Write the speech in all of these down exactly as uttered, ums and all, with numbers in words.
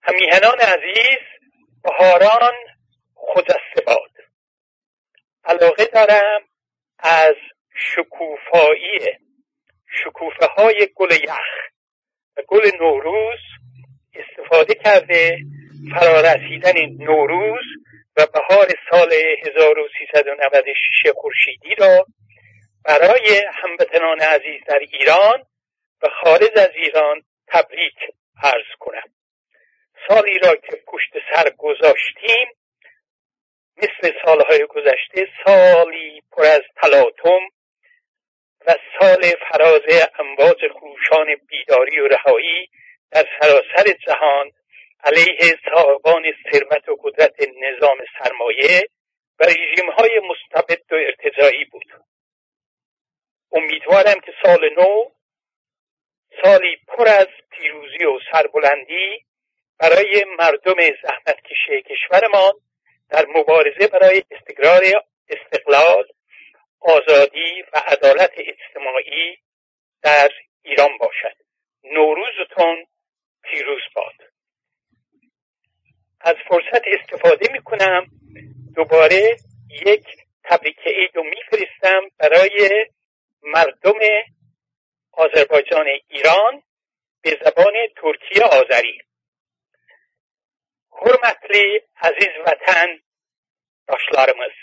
همیهنان عزیز، بهاران خجسته باد. علاقه دارم از شکوفایی شکوفه های گل یخ و گل نوروز استفاده کرده فرارسیدن نوروز و بهار سال هزار و سیصد و نود و شش خورشیدی را برای هموطنان عزیز در ایران و خارج از ایران تبریک عرض کنم. سالی را که پشت سر گذاشتیم مثل سالهای گذشته سالی پر از تلاطم و سال فراز امواج خروشان بیداری و رهایی در سراسر جهان علیه صاحبان ثروت و قدرت نظام سرمایه و رژیم‌های مستبد و ارتجاعی بود. امیدوارم که سال نو سالی پر از پیروزی و سربلندی برای مردم زحمتکش کشورمان در مبارزه برای استقرار، استقلال، آزادی و عدالت اجتماعی در ایران باشد. نوروزتون پیروز باد. از فرصت استفاده می کنم دوباره یک تبریک عید رو می فرستم برای مردم آذربایجان ایران به زبان ترکی آذری. Hürmetli aziz vatan başlarımız,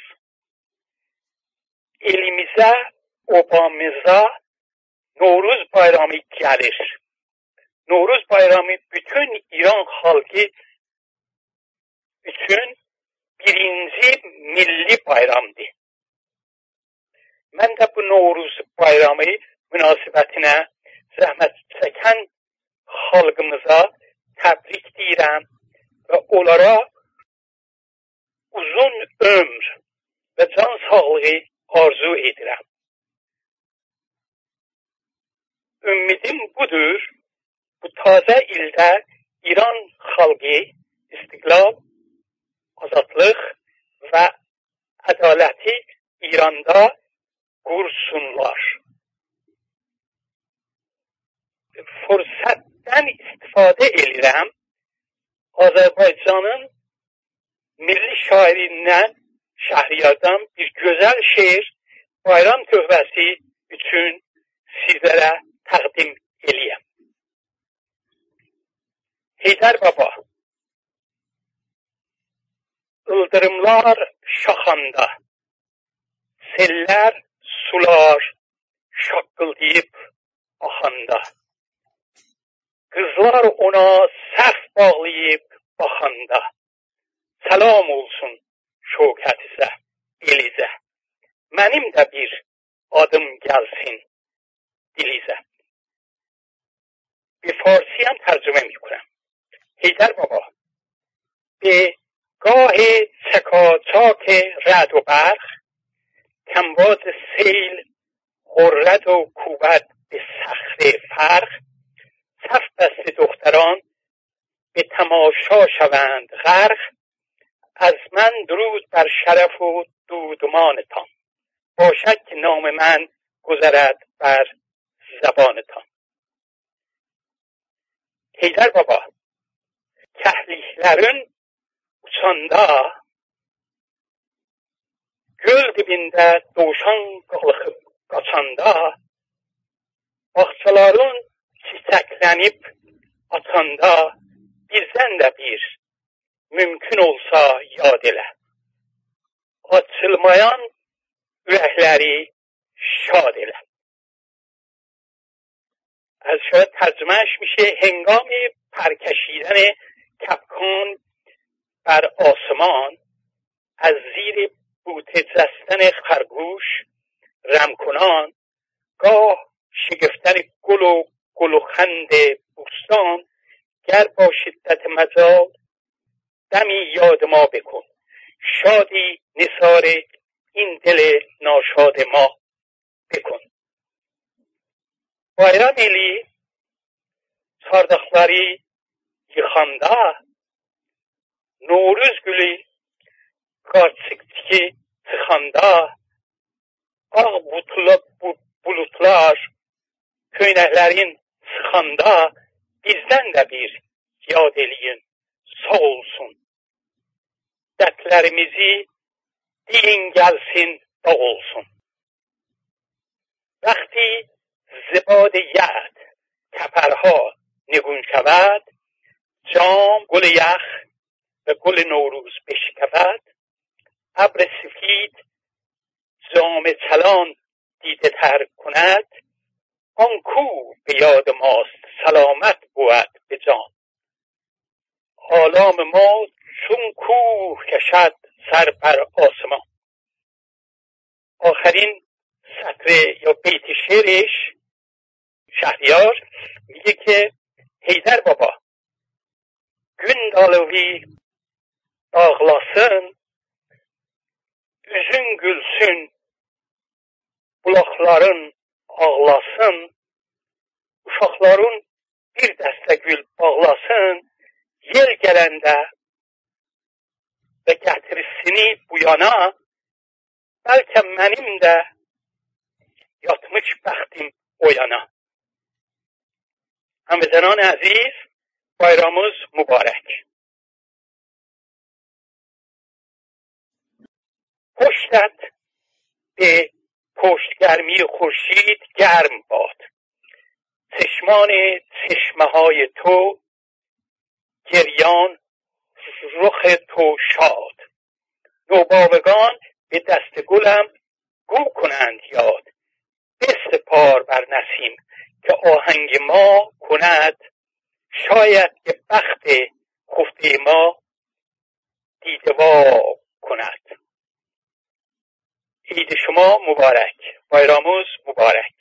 elimize, obamıza Novruz bayramı gelir. Novruz bayramı bütün İran halkı için birinci milli bayramdı. Ben de bu Novruz bayramı münasebetine zahmet çeken halkımıza tebrik deyirəm və onlara uzun ömür və can sağlığı arzu edirəm. Ümidim budur, bu taze ildə İran xalqı istiqlal, azadlıq və ədaləti İranda qursunlar. Fürsətdən istifadə edirəm. Azərbaycanın milli şairindən, Şəhriyardan bir gözəl şeir bayram töhfəsi üçün sizlərə təqdim eləyəm. Heydər Baba. Ildırımlar şaxanda, sellər, sular şaqqıldayıb axanda. Qızlar ona səhv bağlayıb baxanda. Salam olsun şövkətinizə, elizə. Mənim də bir adım gəlsin dilizə. به فارسی هم ترجمه می کنم. حیدر بابا به گاه چکاچاک رعد و برق، کمواز سیل غرد و کوبد به صخره فرق، صف بسته دختران به تماشا شوند غرق، از من درود بر شرف و دودمانتان، باشد که نام من گذرد بر زبانتان. Heydər Baba, kəhliklərin uçanda, göl dibində dovşan qalxıb qaçanda, bağçaların çiçəklənib açanda, bizdən də bir mümkün olsa yad elə. Açılmayan ürəkləri şad elə. از شاید ترجمهش میشه هنگام پرکشیدن کپکان بر آسمان، از زیر بوته جستن خرگوش رمکنان، گاه شگفتن گل و گل و خند بوستان، گر با شدت مجال دمی یاد ما بکن، شادی نثار این دل ناشاد ما بکن. Bayram eli çardaqları yıxanda, Novruz gülü qarçıqçı çıxanda, ağ bulutlar köynəklərin sıxanda, bizdən də bir yad eləyin sağ olsun. Dertlerimizi deyin gelsin da olsun. وقتی ز باد یعد کپرها نگون شود، جام گل یخ و گل نوروز بشکفد، ابر سفید جام چلان دیده تر کند، آن کو به یاد ماست سلامت بود به جان. آلام ما چون کوه کشد سر بر آسمان. آخرین سطر یا بیت شعرش شهریار میگه که حیدر baba gün dalıvi ağlasın, üzün gülsün, bulaqların ağlasın, uşaqların bir dəstə gül bağlasın, yel gələndə və gətirisini bu yana, bəlkə mənim də yatmış bəxtim o yana. هموطنان عزیز، bayramımız mübarək. پشتت به پشتگرمی خورشید گرم باد. چشمان چشمه های تو گریان، رخ تو شاد. نوباوگان به دست گلم گو کنند یاد. بسپار بر نسیم که آهنگ ما کند، شاید که بخت خفته ما دیده وا کند. عید شما مبارک. bayramımız mübarek.